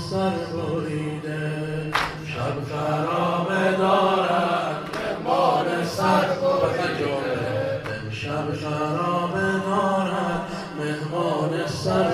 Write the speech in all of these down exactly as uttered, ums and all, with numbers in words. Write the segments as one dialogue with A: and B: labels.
A: سر بریده شب خرابه دارد مهمان سر بریده شب خرابه دارد مهمان سر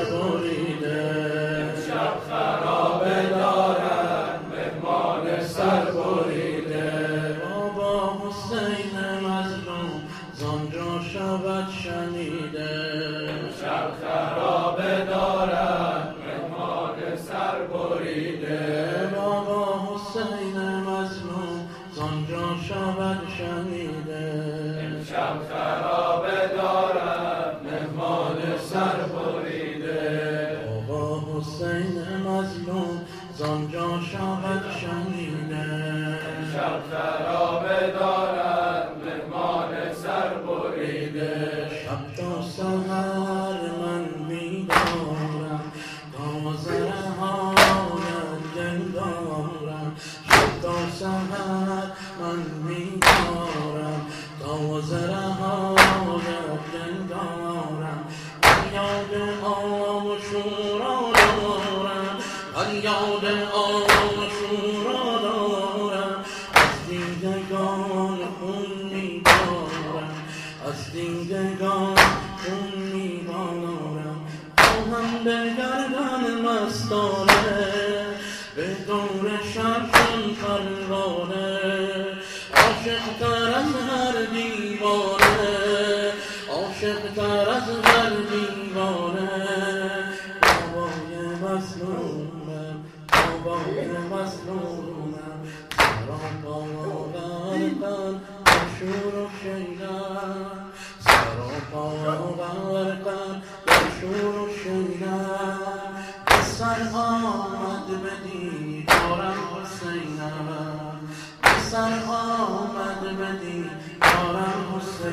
A: بریده شب خرابه دارد مهمان سر بریده بابا حسین مظلوم زانجا شود شنیده شب خرابه دارد مهمان سر بریده بابا حسین مظلوم زانجا شود شنیده شب خرابه دارد مهمان سر بریده بابا حسین مظلوم زانجا شود شنیده شب خرابه دارد مهمان سر بریده شب تا سحر من بیدارم تا زرهایت دل دارم شب تا سحر من بیدارم تا زرهایت دل دارم یاد آشورا دارم یاد آشورا دارم از دیدگان خون میبارم از دیدگان خون میبارم خواهم به گردن مستانه به دور شمشون پروانه عاشق تر از هر دیوانه عاشق تر از هر دیوانه بابای مظلومم بابای مظلومم سراپا غرقم در شور و شیدم سراپا غرقم در شور و شیدم به سر آمد به دیدارم حسینم به سر آمد به دیدارم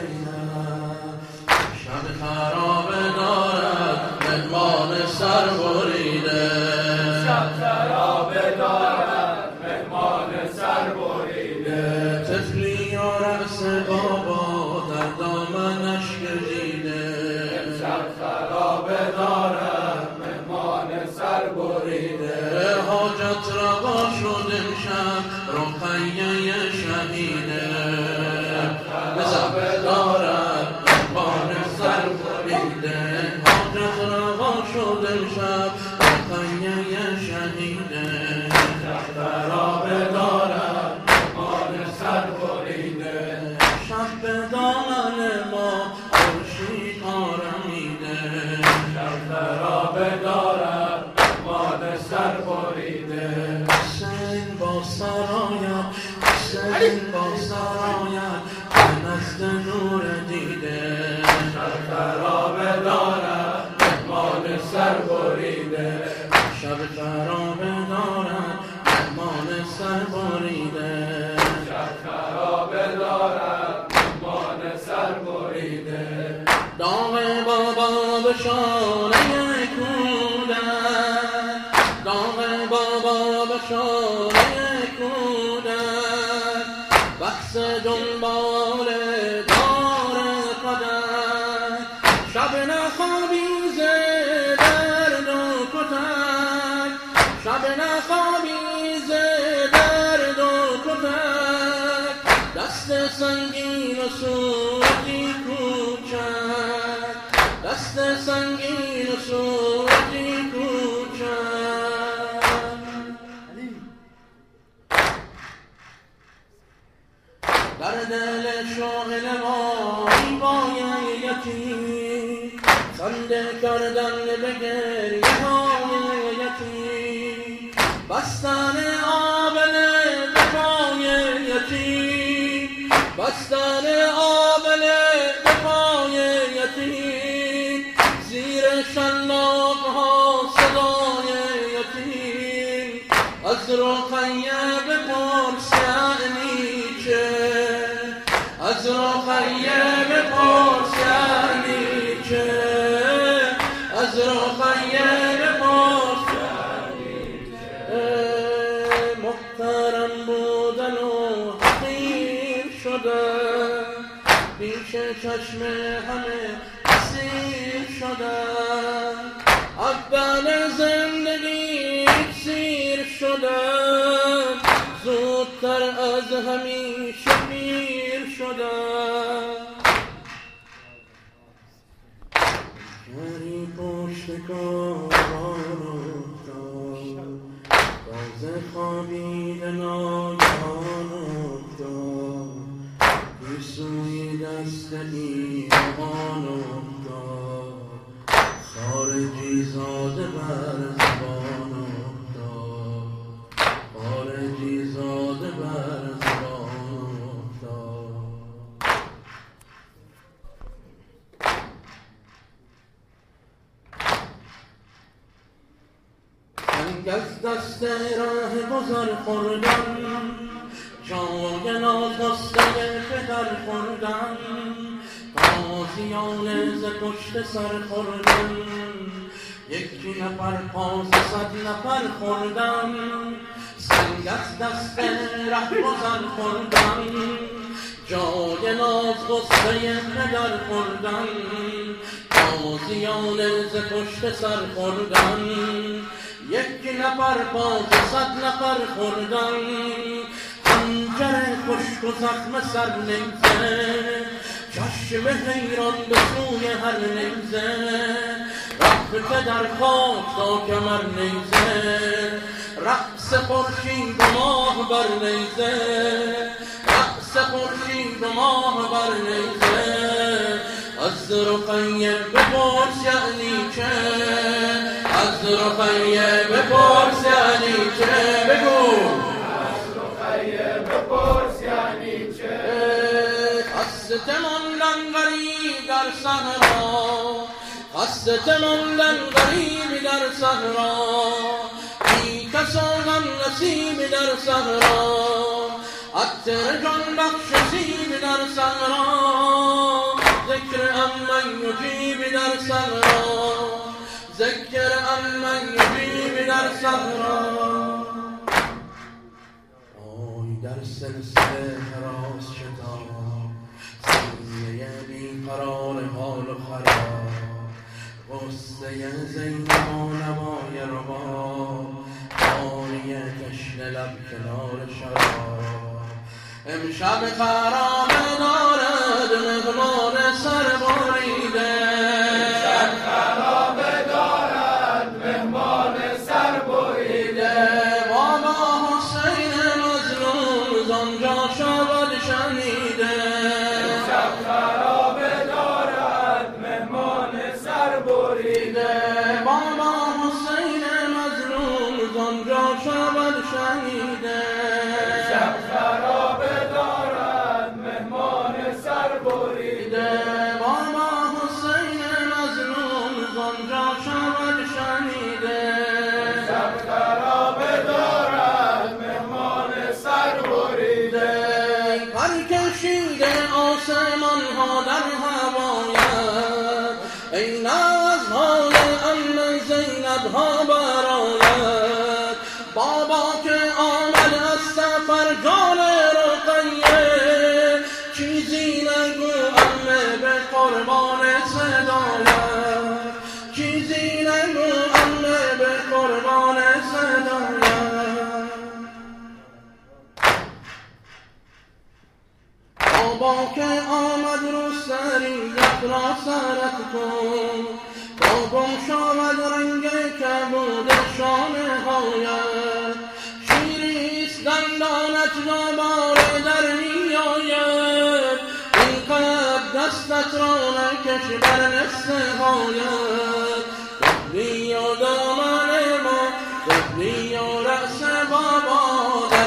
A: حسینم شب خرابه دارد مهمان سر بریده شب خرابه دارد مهمان سر بریده طفلی و رأس بابا در دامنش گزیده شب خرابه دارد مهمان سر بریده حاجت روا شد امشب رقیه شهیده شب خرابه دارد مهمان سر بریده حاجت روا شد امشب رقیه شهیده شب خرابه دارد مهمان سر بریده شب به دامن ما خورشید آرمیده شب خرابه دارد مهمان سر بریده حسین با سرایت حسین با سرایت به نزد نور دیده شب خرابه دارد مهمان سر بریده شب خرابه دارد مهمان سر بریده شب خرابه دارد مهمان سر بریده داغ بابا به شانه کودک داغ بابا به شانه کودک بحث دنبال دار قدک شب نخوابی ز درد و کتک شب نخوابی ز درد و کتک دست سنگین و صورتی کوچک دست سنگین و صورتی کوچک در دل شاغل ما ایوای یتیم خنده کردن به گریه های یتیم بستن آبله به پای یتیم بستن آبله به پای یتیم زیر شلاق ها صدای یتیم از رقیه بپرس یعنی چه از رقیه بپرس یعنی چه از رقیه بپرس یعنی چه محترم بودن و حقیر شده پیش چشم همه اسیر شده اول زندگی شهری پشت کاروان افتاد، تازه خوابیده ناگهان افتاد، گیسوی دست ایوان افتاد، خارجی زاده بر زبان افتاد، خارجی زاده بر زبان افتاد. سنگ از دست راه گذر خوردن، جای ناخواسته پدر خوردن، غازیان ز پشت سر خوردن، یکی نفر پاس صد نفر خوردن. سنگ از دست ره گذر خوردن، جای ناز غصه پدر خوردن، غازیان ز پشت سر خوردن، یک نفر پاس صد نفر خوردن. خنجر خشک و زخم سر نیزه، چشم حیران به سوی هر نیزه، رفته در خاک تا کمر نیزه، رقص خورشید و ماه بر نیزه، رقص خورشید و ماه بر نیزه. از رقیه بپرس یعنی چه، از رقیه بپرس یعنی چه، بگو
B: از رقیه بپرس یعنی چه.
A: خسته ماندن غریب در صحرا، خسته ماندن غریب در صحرا، بی کس و غم نصیب در صحرا، عطر جان بخش سیب در صحرا، ذکر امن یجیب در صحرا، ذکر امن یجیب در صحرا. آی در سلسله حراس شتاب، سینه بی قرار حال و خراب، غصه زینب و نوای رباب، باری تشنه لب کنار شراب. امشب خرابه دارد مهمان سر بریده،
B: امشب خرابه دارد مهمان سر بریده.
A: بابا حسین مظلوم زانجا شود شنیده،
B: امشب خرابه دارد مهمان سر بریده.
A: بابا حسین مظلوم زانجا شود شنیده.
B: امشب خرابه دارد مهمان سر بریده.
A: بابا حسین مظلوم زانجا شود شنیده.
B: امشب خرابه دارد مهمان سر بریده.
A: پر کشیده آسمان ها در هوایت، ای نه از حال عم زینب ها برآید. بابا که آمد از سفر جان رقیه، چیزی نگو عمه به قربان صدایت، چیزی نگو عمه به قربان صدایت. بابا که آمد رو سریت را سرت کن، با گم شود رنگ کبود شانه هایت، شیریست دندانت دوباره در میآید، اینقدر دستت را نکش بر نسته هایت. دهنی و دامن ما، دهنی و رأس بابا،